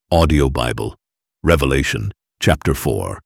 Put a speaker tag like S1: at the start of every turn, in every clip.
S1: Audio Bible, Revelation, chapter 4.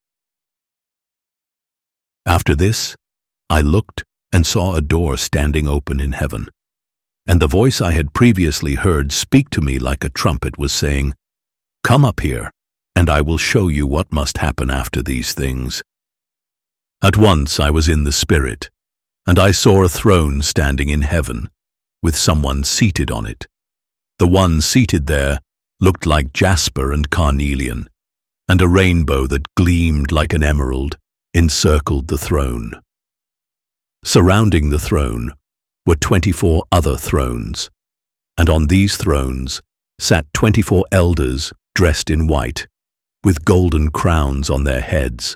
S1: After this, I looked and saw a door standing open in heaven, and the voice I had previously heard speak to me like a trumpet was saying, "Come up here, and I will show you what must happen after these things." At once I was in the Spirit, and I saw a throne standing in heaven, with someone seated on it. The one seated there looked like jasper and carnelian, and a rainbow that gleamed like an emerald encircled the throne. Surrounding the throne were 24 other thrones, and on these thrones sat 24 elders dressed in white, with golden crowns on their heads.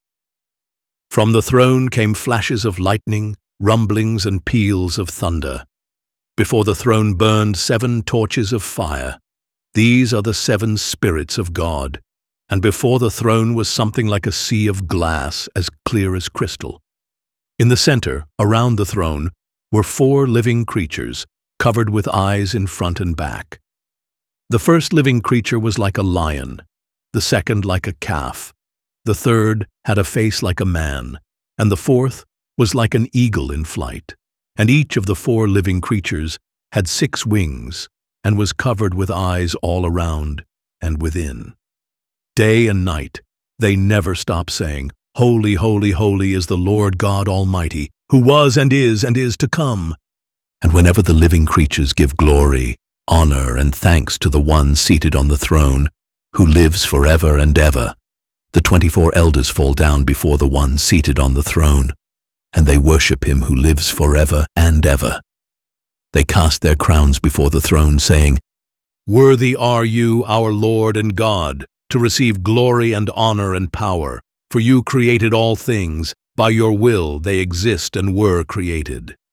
S1: From the throne came flashes of lightning, rumblings and peals of thunder. Before the throne burned 7 torches of fire. These are the 7 spirits of God, and before the throne was something like a sea of glass as clear as crystal. In the center, around the throne, were 4 living creatures, covered with eyes in front and back. The first living creature was like a lion, the second like a calf, the third had a face like a man, and the fourth was like an eagle in flight. And each of the 4 living creatures had 6 wings, and was covered with eyes all around and within. Day and night they never stop saying, "Holy, holy, holy is the Lord God Almighty, who was and is to come." And whenever the living creatures give glory, honor, and thanks to the one seated on the throne, who lives forever and ever, the 24 elders fall down before the one seated on the throne, and they worship him who lives forever and ever. They cast their crowns before the throne, saying, "Worthy are you, our Lord and God, to receive glory and honor and power, for you created all things. By your will they exist and were created."